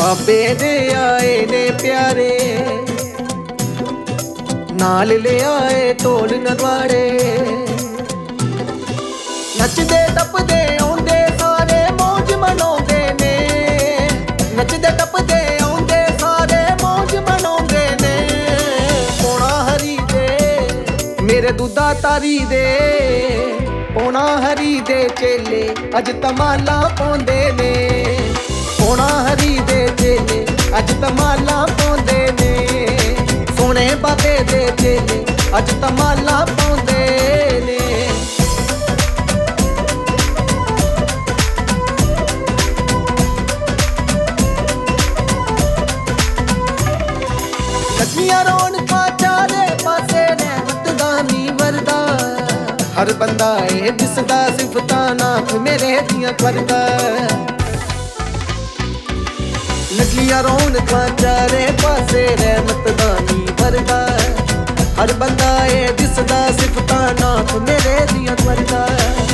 बाबे दे आए ने प्यारे, नाल ले आए ढोल नगवाड़े। नचदे टपदे आउंदे सारे मौज मनाउंदे ने, नचदे टपदे आउंदे सारे मौज मनाउंदे ने। पौना हरी दे मेरे दूधा तारी दे, पौना हरी दे चेले अज तमाला पाउंदे ने। पौना हरी दे चेले अज तमाला पाउंदे ने, सोने बाबे दे चेले अज तमाला पाउंदे ने। लगियां रौनकां चारे पासे रहमत दा मींह वरदा, हर बंदा ए दिसदा सिफतां नाथ मेरे दियां करदा। लगियां रौनकां चारे पासे रहमत दा मींह वरदा, हर बंदा ए दिसदा सिफतां नाथ मेरे दियां करदा।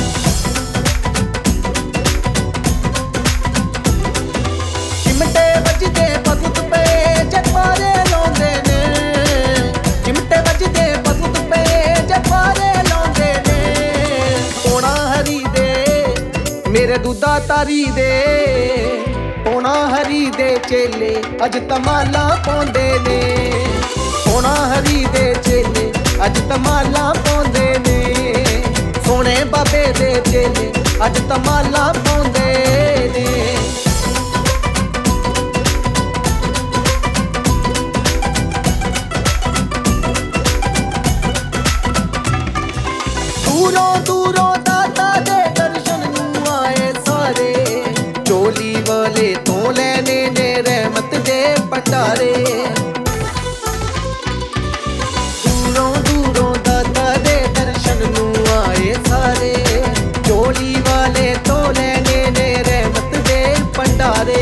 चिमटे वजदे भगत पे जगवारे लाउंदे ने, चिमटे वजदे भगत पे जगवारे लाउंदे ने। पौना हरी दे मेरे दूधा तारी दे, पौना हरी दे चेले अज तमाला पाउंदे ने। पौना हरी दे चेले अज तमाला पाउंदे ने, सोने बाबे दे चेले अज तमाला पाउंदे ने। दूरों दूरों दाता दे दर्शन नूं आए सारे, चोली वाले तो लेने ने रहमत दे भंडारे। दूरों दूरों दाता दे दर्शन नूं आए सारे, चोली वाले तो लेने ने रहमत दे भंडारे।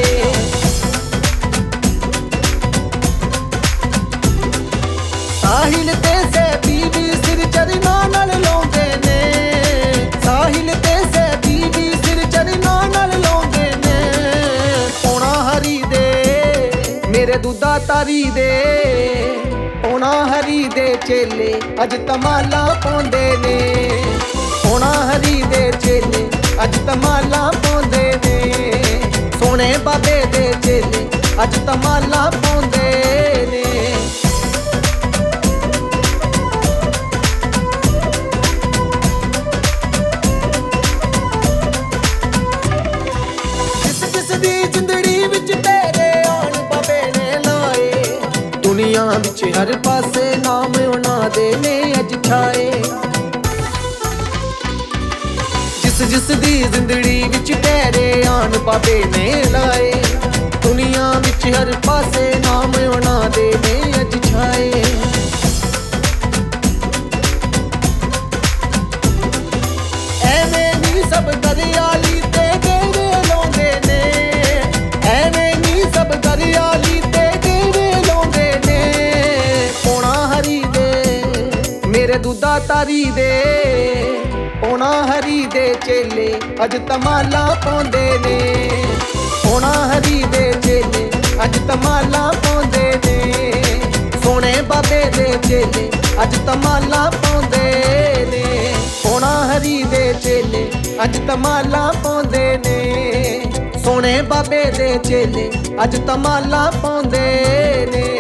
साहिल ते से बीबी सिर चरना नाल लाउंदे ने, साहिल ते से बीबी सिर चरना नाल लाउंदे ने। पौना हरी दे मेरे दूधा तारी दे, पौना हरी दे चेले अज तमाला पाउंदे ने। पौना हरी दे चेले अज तमाला पाउंदे ने, सोने बाबे दे चेले अज तमाला पाउंदे ने। दुनिया विच हर पासे नाम उन्हां दे ने अज छाए, जिस जिस दी जिंदड़ी विच तेरे आन बाबे ने लाए। दुनिया विच हर पासे नाम उन्हां दे ने अज छाए। एवें नी सब दरियाली ते डेरे लाउंदे ने, एवें नी सब दरियाली ते मेरे दूधा तारी दे। पौना हरी दे चेले अज तमाला पाउंदे ने, पौना हरी दे चेले अज तमाला पाउंदे ने, सोने बाबे दे चेले अज तमाला पाउंदे ने। पौना हरी दे चेले अज तमाला पाउंदे ने, सोने बाबे दे चेले अज तमाला पाउंदे ने।